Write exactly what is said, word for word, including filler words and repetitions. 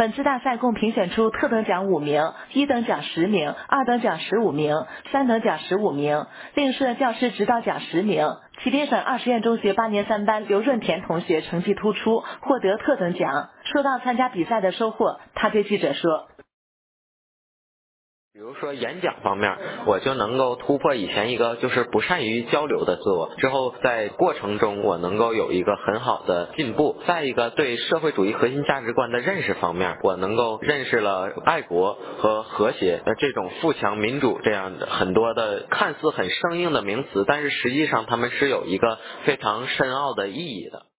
本次大赛共评选出特等奖五名，一等奖十名，二等奖十五名，三等奖十五名，另设教师指导奖十名。吉林省二实验中学八年三班刘润田同学成绩突出，获得特等奖。说到参加比赛的收获，他对记者说。 比如说演讲方面，我就能够突破以前一个就是不善于交流的自我，之后在过程中我能够有一个很好的进步。再一个，对社会主义核心价值观的认识方面，我能够认识了爱国和和谐的这种富强民主这样的很多的看似很生硬的名词，但是实际上他们是有一个非常深奥的意义的。